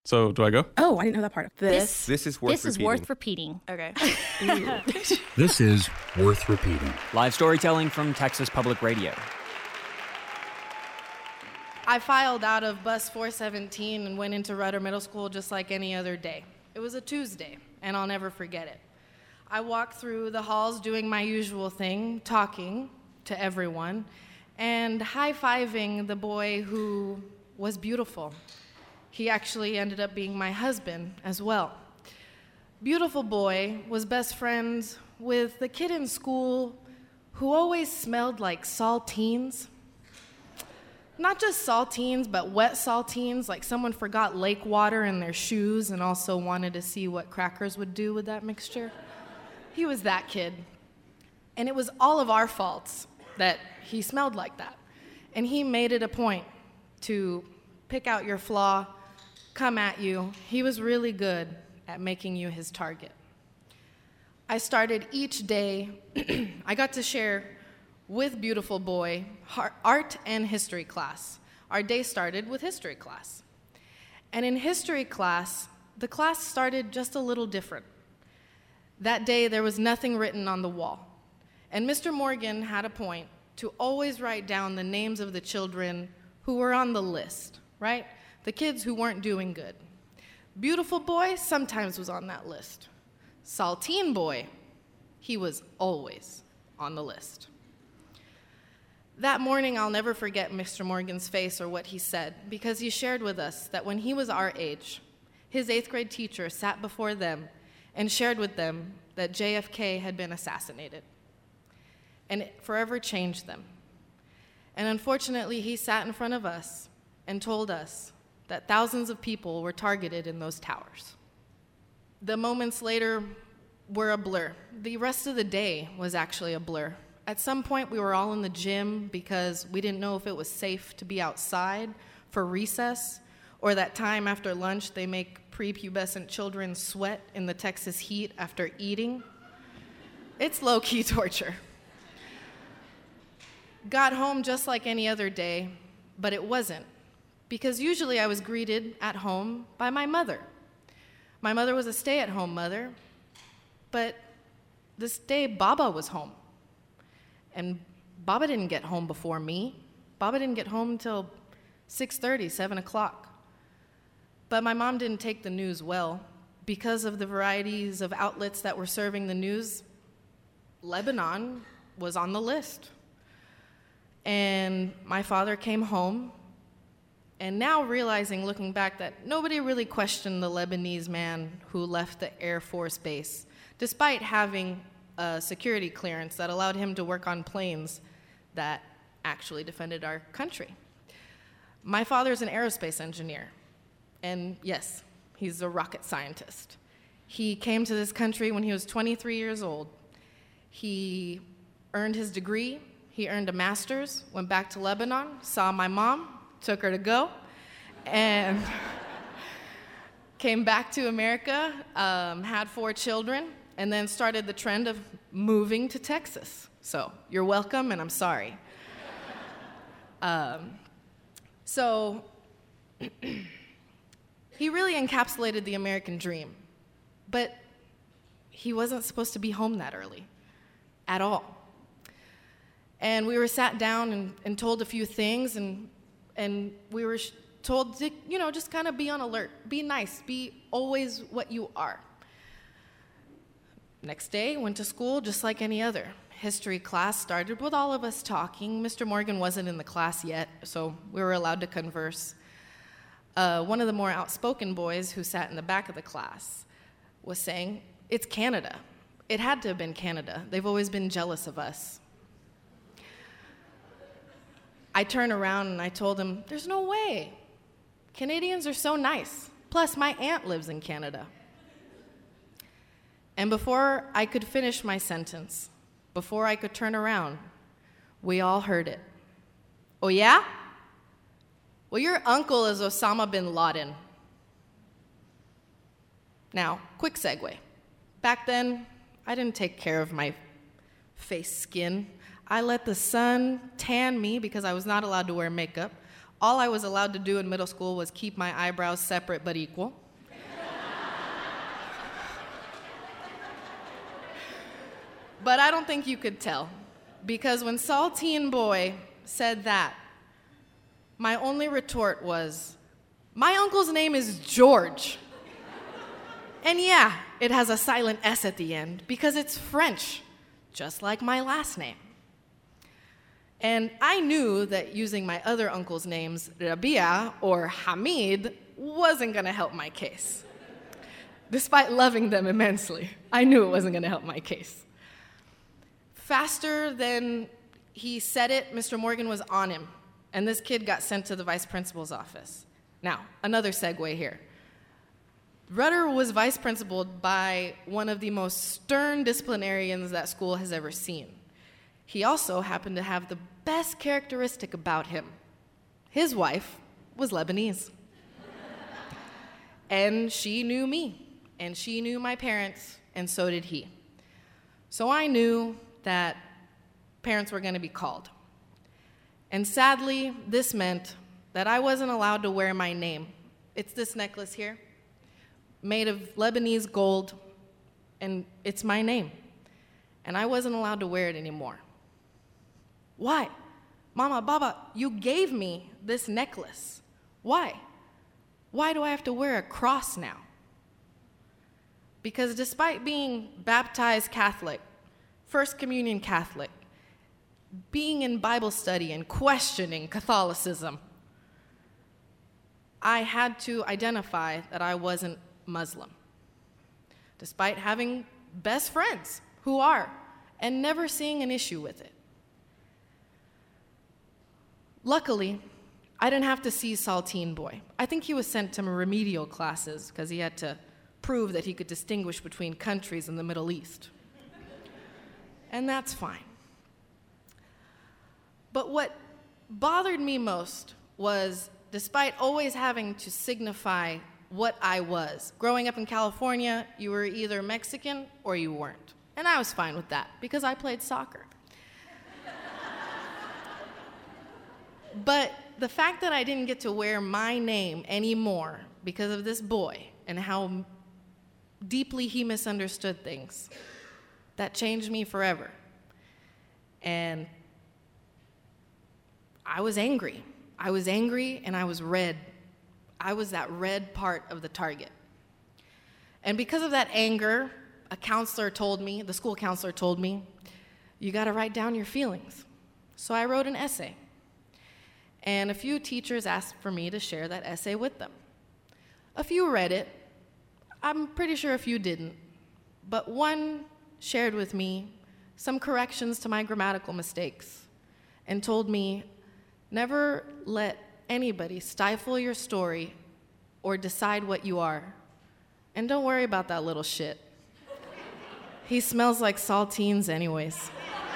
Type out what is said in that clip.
So, do I go? Oh, I didn't know that part. This is worth repeating. Okay. This is worth repeating. Live storytelling from Texas Public Radio. I filed out of bus 417 and went into Rudder Middle School just like any other day. It was a Tuesday, and I'll never forget it. I walked through the halls doing my usual thing, talking to everyone, and high-fiving the boy who was beautiful. He actually ended up being my husband as well. Beautiful boy was best friends with the kid in school who always smelled like saltines. Not just saltines, but wet saltines, like someone forgot lake water in their shoes and also wanted to see what crackers would do with that mixture. He was that kid. And it was all of our faults that he smelled like that. And he made it a point to pick out your flaw, come at you. He was really good at making you his target. I started each day, I got to share with beautiful boy art and history class. Our day started with history class. And in history class, the class started just a little different. That day, there was nothing written on the wall. And Mr. Morgan had a point to always write down the names of the children who were on the list, right? The kids who weren't doing good. Beautiful boy sometimes was on that list. Saltine boy, he was always on the list. That morning, I'll never forget Mr. Morgan's face or what he said, because he shared with us that when he was our age, his 8th grade teacher sat before them and shared with them that JFK had been assassinated. And it forever changed them. And unfortunately, he sat in front of us and told us that thousands of people were targeted in those towers. The moments later were a blur. The rest of the day was actually a blur. At some point, we were all in the gym because we didn't know if it was safe to be outside for recess, or that time after lunch they make prepubescent children sweat in the Texas heat after eating. It's low-key torture. Got home just like any other day, but it wasn't. Because usually I was greeted at home by my mother. My mother was a stay-at-home mother, but this day Baba was home. And Baba didn't get home before me. Baba didn't get home until 6:30, 7 o'clock. But my mom didn't take the news well. Because of the varieties of outlets that were serving the news, Lebanon was on the list. And my father came home. And now realizing, looking back, that nobody really questioned the Lebanese man who left the Air Force Base, despite having a security clearance that allowed him to work on planes that actually defended our country. My father's an aerospace engineer, and yes, he's a rocket scientist. He came to this country when he was 23 years old. He earned his degree, he earned a master's, went back to Lebanon, saw my mom, took her to go, and came back to America, had 4 children, and then started the trend of moving to Texas. So you're welcome, and I'm sorry. So he really encapsulated the American dream, but he wasn't supposed to be home that early at all. And we were sat down and told a few things, and we were told to, just kind of be on alert, be nice, be always what you are. Next day, went to school just like any other. History class started with all of us talking. Mr. Morgan wasn't in the class yet, so we were allowed to converse. One of the more outspoken boys who sat in the back of the class was saying, "It's Canada. It had to have been Canada. They've always been jealous of us." I turned around and I told him, "There's no way. Canadians are so nice. Plus, my aunt lives in Canada." And before I could finish my sentence, before I could turn around, we all heard it. "Oh, yeah? Well, your uncle is Osama bin Laden." Now, quick segue. Back then, I didn't take care of my face skin. I let the sun tan me because I was not allowed to wear makeup All I was allowed to do in middle school was keep my eyebrows separate but equal. But I don't think you could tell, because when Saltine Boy said that, my only retort was, my uncle's name is George. And yeah, it has a silent S at the end because it's French, just like my last name. And I knew that using my other uncle's names, Rabia or Hamid, wasn't gonna help my case. Despite loving them immensely, I knew it wasn't gonna help my case. Faster than he said it, Mr. Morgan was on him, and this kid got sent to the vice principal's office. Now, another segue here. Rudder was vice principaled by one of the most stern disciplinarians that school has ever seen. He also happened to have the best characteristic about him. His wife was Lebanese. And she knew me, and she knew my parents, and so did he. So I knew that parents were going to be called. And sadly, this meant that I wasn't allowed to wear my name. It's this necklace here, made of Lebanese gold, and it's my name. And I wasn't allowed to wear it anymore. Why? Mama, Baba, you gave me this necklace. Why? Why do I have to wear a cross now? Because despite being baptized Catholic, First Communion Catholic, being in Bible study and questioning Catholicism, I had to identify that I wasn't Muslim, despite having best friends who are, and never seeing an issue with it. Luckily, I didn't have to see Saltine Boy. I think he was sent to remedial classes because he had to prove that he could distinguish between countries in the Middle East. And that's fine. But what bothered me most was, despite always having to signify what I was, growing up in California, you were either Mexican or you weren't. And I was fine with that because I played soccer. But the fact that I didn't get to wear my name anymore because of this boy and how deeply he misunderstood things, that changed me forever. And I was angry. I was angry and I was red. I was that red part of the target. And because of that anger, a counselor told me, the school counselor told me, you gotta write down your feelings. So I wrote an essay. And a few teachers asked for me to share that essay with them. A few read it. I'm pretty sure a few didn't. But one shared with me some corrections to my grammatical mistakes and told me, never let anybody stifle your story or decide what you are. And don't worry about that little shit. He smells like saltines anyways.